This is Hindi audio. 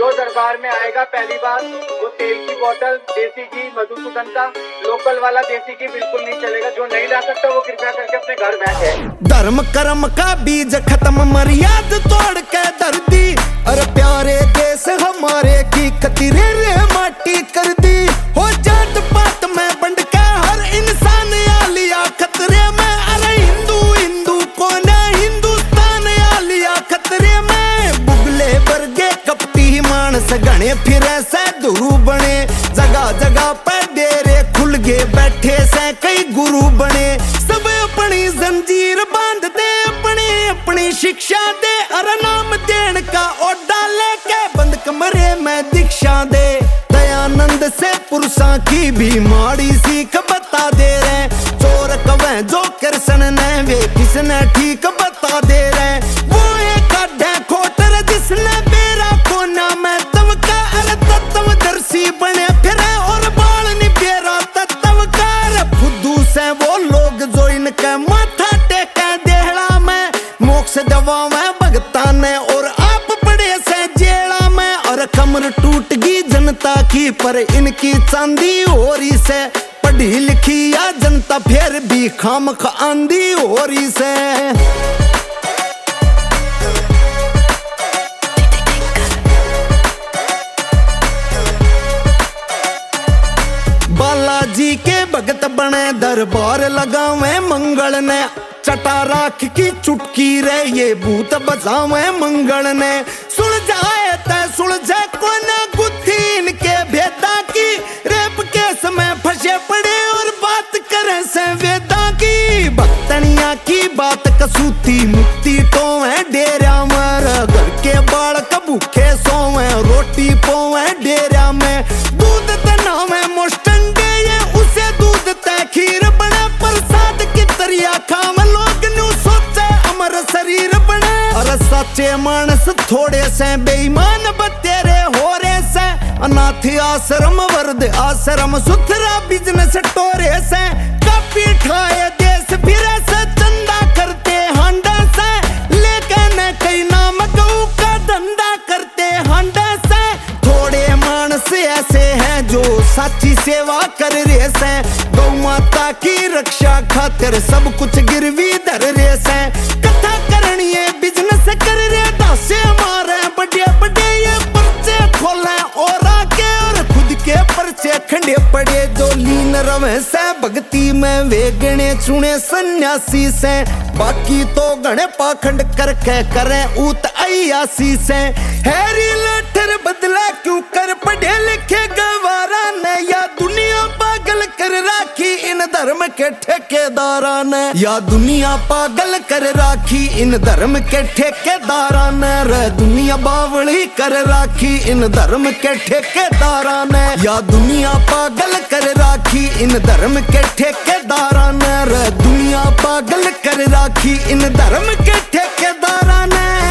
जो दरबार में आएगा पहली बार वो तेल की बोतल, देसी घी, मधुसूदन का लोकल वाला देसी घी बिल्कुल नहीं चलेगा। जो नहीं ला सकता वो कृपया करके अपने घर बैठे। धर्म कर्म का बीज खत्म, मर्याद तोड़ के धरती। अरे प्यारे देश हमारे की खतीरे रे माटी कर दी। हो जात पात में बंट के हर इंसान आ लिया खतरे में। अरे हिंदू हिंदू कौन है, हिंदुस्तान आ लिया खतरे में। बुगले बरगे कपटी मानस गणे फिरे से दुरु बने। जगह जगह पर डेरे खुल गए बैठे से कई गुरु बने। सब अपनी जंजीर बांध दे, अपनी अपनी शिक्षा दे। अरे नाम देन का ओडा लेके बंद कमरे में दीक्षा दे। दयानंद से पुरुषा की भी माड़ी सीख बता दे रहे। चोर कवे जो कृष्ण ने वे किसने ठीक बता दे रहे। वो एक अड्डे खोटर जिसने बेरा कोना में तब का। अरे तत्व दर्शी बने फिरे और बाल नहीं बेरा तत्व का। फुद्दू से वो लोग जो इनके माथा टेके देहड़ा में। मोक्ष दवा में भगता ने और आप पड़े से जेड़ा में। और कमर टूट गई जनता की पर इनकी चांदी हो रही से। पढ़ी लिखी या जनता फिर भी खामख आंधी हो रही से। बालाजी के भगत बने दरबार लगावे मंगल ने। चटा राख की चुटकी रे ये भूत बजावे मंगल ने। सुलझाए तय सुलझे कोना गुत्थी इनके भेदा की। रेप केस में फंसे पड़े और बात करे से वेदा की। भक्तनिया की बात कसूती मुक्ति तो है डेरा मर। घर के बालक भूखे सोवे रोटी पोवे डेरा में। दूध तनावे मोस्टन दे ये उसे दूध तय खीर बने। प्रसाद की तरिया खाव लोग न्यू सोचे अमर शरीर बने। और सच्चे मानस थोड़े से बेईमान बतेरे हो रे से। अनाथ आश्रम वर्द आश्रम सुथरा बिजनेस टोरे से। कापी ठाए देश फिरे से चंदा करते हांडा से। लेकिन कई नाम गऊ का धंधा करते हांडा से। थोड़े मानस ऐसे हैं जो सच्ची सेवा कर रहे से। गौ माता की रक्षा खातिर सब कुछ गिरवी धर रहे से। कथा करनी है बिजनेस कर रहे दासे मारे बड़े बड़े ये पर्चे खोले और आके। और खुद के पर्चे खंडे पड़े जो लीन रवे से भक्ति में। वे गणे चुने सन्यासी से। बाकी तो गणे पाखंड करके करे ऊत अयासी से। हैरी लठर बदला क्यों कर पढ़े लिखे गवारा ने। या दुनिया पागल कर राखी इन धर्म के ठेकेदारा ने। या दुनिया पागल कर राखी इन धर्म के ठेकेदारा ने। रे दुनिया बावली कर राखी इन धर्म के ठेकेदारा ने। या दुनिया पागल कर राखी इन धर्म के ठेकेदारा ने। रे दुनिया पागल कर राखी इन धर्म के ठेकेदारा ने।